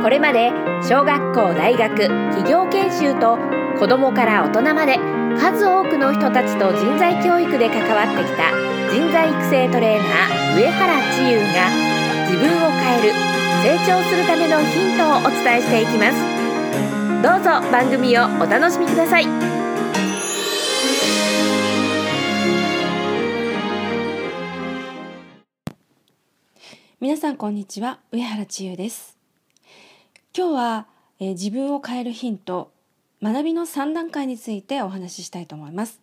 これまで小学校、大学、企業研修と子どもから大人まで数多くの人たちと人材教育で関わってきた人材育成トレーナー上原千優が自分を変える、成長するためのヒントをお伝えしていきます。どうぞ番組をお楽しみください。 皆さんこんにちは、上原千優です。今日は、自分を変えるヒント、学びの3段階についてお話ししたいと思います。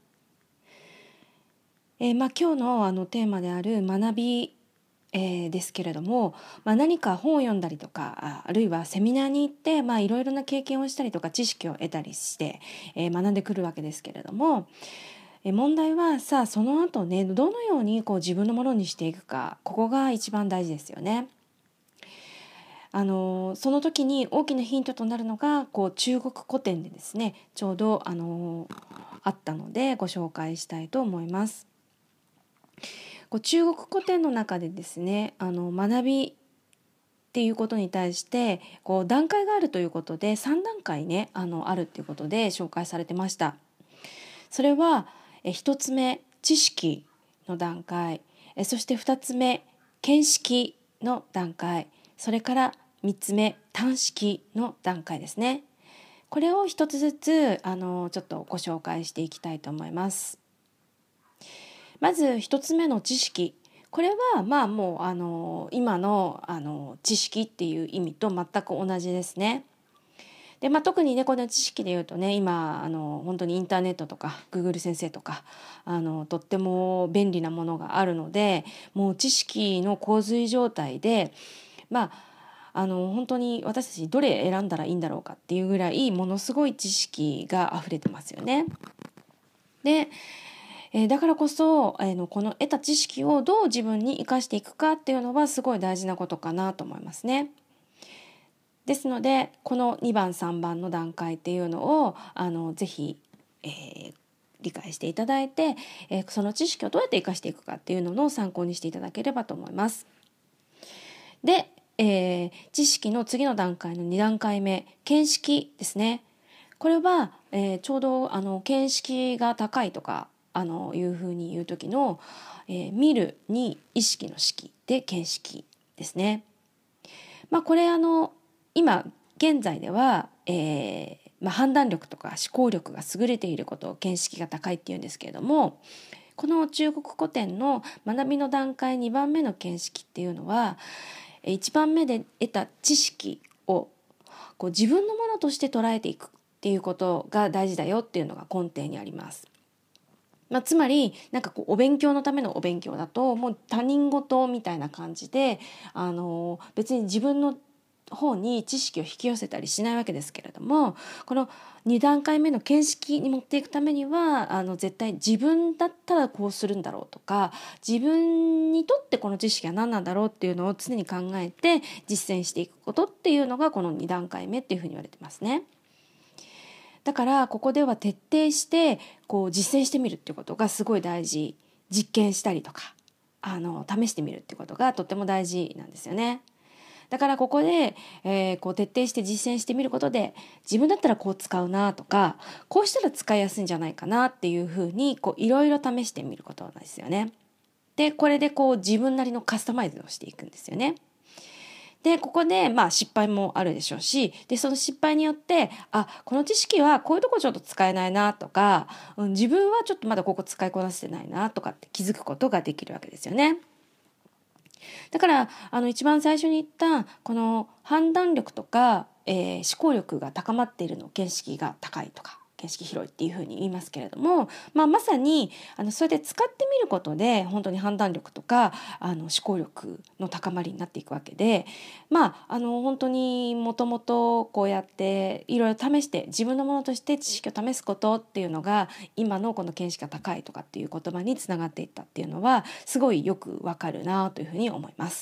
今日のテーマである学び、ですけれども、何か本を読んだりとか、あるいはセミナーに行って、いろいろな経験をしたりとか知識を得たりして、学んでくるわけですけれども、問題はその後ね、どのように自分のものにしていくか、ここが一番大事ですよね。その時に大きなヒントとなるのが中国古典でですね、ちょうどあったのでご紹介したいと思います。中国古典の中でですね、学びっていうことに対して段階があるということで3段階ねあるっていうことで紹介されてました。それは1つ目、知識の段階、そして2つ目、見識の段階、それから3つ目、探識の段階ですね。これを一つずつちょっとご紹介していきたいと思います。まず1つ目の知識、これはもう今の知識っていう意味と全く同じですね。で特にね、この知識で言うとね、今本当にインターネットとか Google 先生とかとっても便利なものがあるので、もう知識の洪水状態で本当に私たちどれ選んだらいいんだろうかっていうぐらいものすごい知識が溢れてますよね。でだからこそこの得た知識をどう自分に生かしていくかっていうのはすごい大事なことかなと思いますね。ですのでこの2番3番の段階っていうのをぜひ、理解していただいて、その知識をどうやって生かしていくかっていうのを参考にしていただければと思います。で、知識の次の段階の2段階目、見識ですね。これは、ちょうど見識が高いとかいうふうに言う時の、見るに意識の識で見識ですね。これ今現在では、判断力とか思考力が優れていることを見識が高いっていうんですけれども、この中国古典の学びの段階2番目の見識っていうのは、1番目で得た知識を自分のものとして捉えていくっていうことが大事だよっていうのが根底にあります。つまりお勉強のためのお勉強だともう他人事みたいな感じで別に自分の方に知識を引き寄せたりしないわけですけれども、この2段階目の見識に持っていくためには絶対自分だったらこうするんだろうとか、自分にとってこの知識は何なんだろうっていうのを常に考えて実践していくことっていうのがこの2段階目っていうふうに言われてますね。だからここでは徹底して実践してみるっていうことがすごい大事。実験したりとか試してみるっていうことがとっても大事なんですよね。だからここで、徹底して実践してみることで、自分だったらこう使うなとか、こうしたら使いやすいんじゃないかなっていうふうにいろいろ試してみることなんですよね。でこれで自分なりのカスタマイズをしていくんですよね。でここで失敗もあるでしょうし、でその失敗によってこの知識はこういうとこちょっと使えないなとか、自分はちょっとまだここ使いこなせてないなとかって気づくことができるわけですよね。だから一番最初に言ったこの判断力とか、思考力が高まっているのを見識が高いとか見識広いっていうふうに言いますけれども、まさにそれで使ってみることで本当に判断力とか思考力の高まりになっていくわけで、本当にもともとこうやっていろいろ試して自分のものとして知識を試すことっていうのが今のこの見識が高いとかっていう言葉につながっていったっていうのはすごいよくわかるなというふうに思います。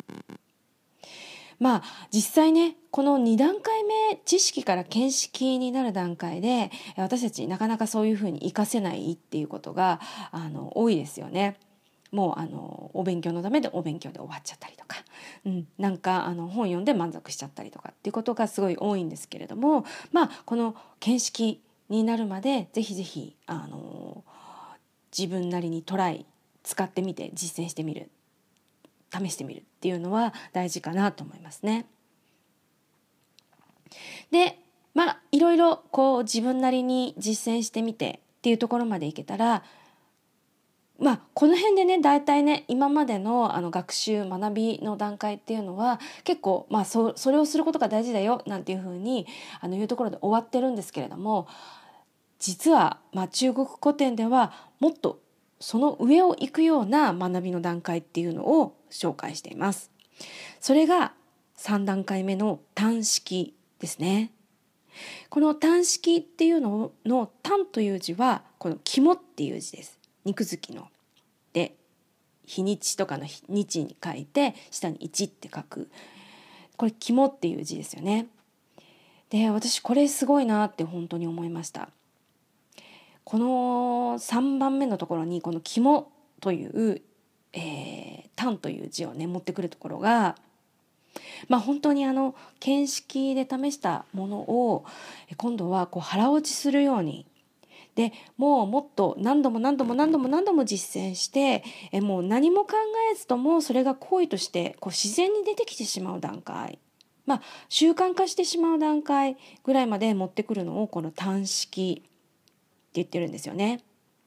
実際ね、この2段階目、知識から見識になる段階で私たちなかなかそういうふうに活かせないっていうことが多いですよね。もうお勉強のためでお勉強で終わっちゃったりとか、 なんか本読んで満足しちゃったりとかっていうことがすごい多いんですけれども、この見識になるまでぜひぜひ自分なりにトライ使ってみて実践してみる、試してみるっていうのは大事かなと思いますね。でいろいろ自分なりに実践してみてっていうところまでいけたら、この辺でね大体ね今までの学習学びの段階っていうのは結構それをすることが大事だよなんていうふうにいうところで終わってるんですけれども、実は中国古典ではもっとその上を行くような学びの段階っていうのを紹介しています。それが3段階目の単式ですね。この単式っていうのの単という字はこの肝っていう字です。肉付きので日にちとかの日に書いて下に一って書く、これ肝っていう字ですよね。で私これすごいなって本当に思いました。この3番目のところにこの肝という、単という字をね持ってくるところが本当に見識で試したものを今度は腹落ちするようにでもっと何度も実践してもう何も考えずともそれが行為として自然に出てきてしまう段階、習慣化してしまう段階ぐらいまで持ってくるのをこの単式って言ってるんですよね。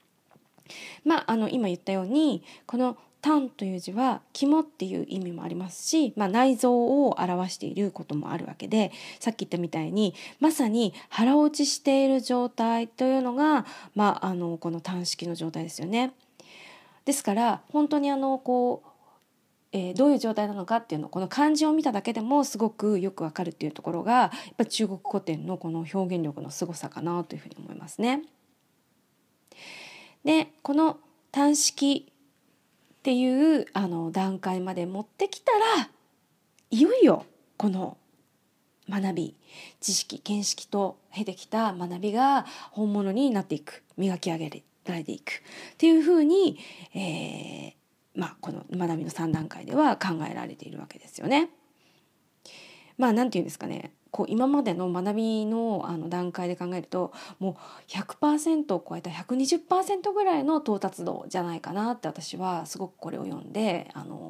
今言ったようにこの単という字は肝っていう意味もありますし、内臓を表していることもあるわけで、さっき言ったみたいにまさに腹落ちしている状態というのが、この単式の状態ですよね。ですから本当にどういう状態なのかっていうのをこの漢字を見ただけでもすごくよくわかるっていうところがやっぱり中国古典のこの表現力のすごさかなというふうに思いますね。でこの単式っていう段階まで持ってきたらいよいよこの学び知識見識と経てきた学びが本物になっていく、磨き上げられていくっていうふうに、この学びの3段階では考えられているわけですよね。なんていうんですかね、今までの学びの段階で考えるともう 100% を超えた 120% ぐらいの到達度じゃないかなって私はすごくこれを読んで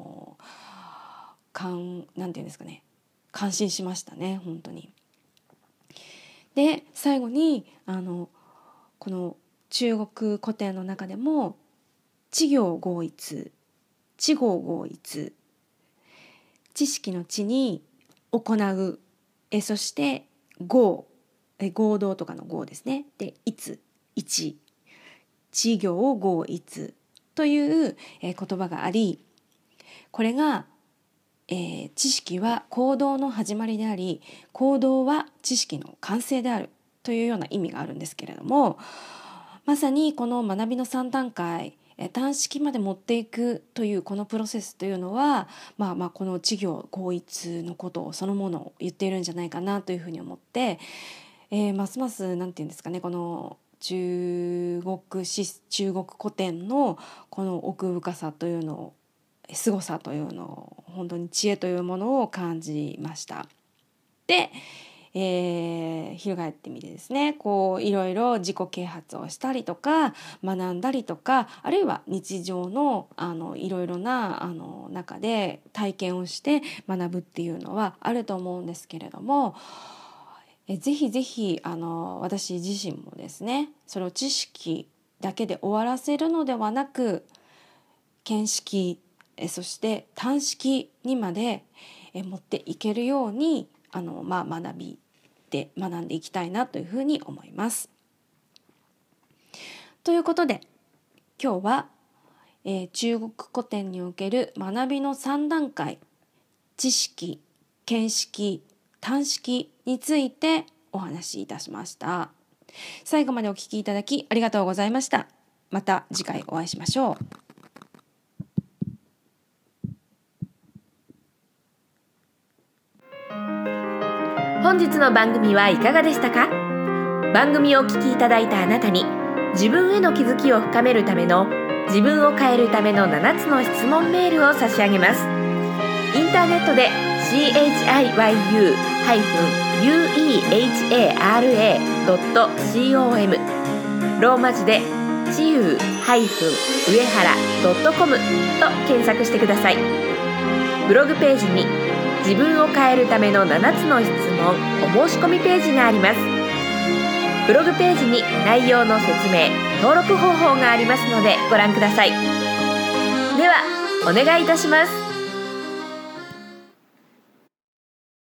なんていうんですかね、感心しましたね本当に。で最後にこの中国古典の中でも知行合一、知行合一、知識の知に行う、そして合同とかの合ですね。で一、知行合一という言葉があり、これが、知識は行動の始まりであり、行動は知識の完成であるというような意味があるんですけれども、まさにこの学びの3段階単式まで持っていくというこのプロセスというのは、この知行合一のことをそのものを言っているんじゃないかなというふうに思って、ますますなんていうんですかね、この中国古典のこの奥深さというのを、凄さというのを、本当に知恵というものを感じました。で翻ってみてですね、いろいろ自己啓発をしたりとか学んだりとか、あるいは日常のいろいろな中で体験をして学ぶっていうのはあると思うんですけれども、ぜひぜひ私自身もですね、それを知識だけで終わらせるのではなく、見識そして単式にまで持っていけるように学んでいきたいなというふうに思います。ということで今日は、中国古典における学びの3段階、知識、見識、単式についてお話しいたしました。最後までお聞きいただきありがとうございました。また次回お会いしましょう。 本日の番組はいかがでしたか？番組をお聞きいただいたあなたに自分への気づきを深めるための自分を変えるための7つの質問メールを差し上げます。 インターネットで chiyu-uehara.com ローマ字でちゆう上原.com と検索してください。ブログページに自分を変えるための7つの質問お申し込みページがあります。ブログページに内容の説明、登録方法がありますのでご覧ください。ではお願いいたします。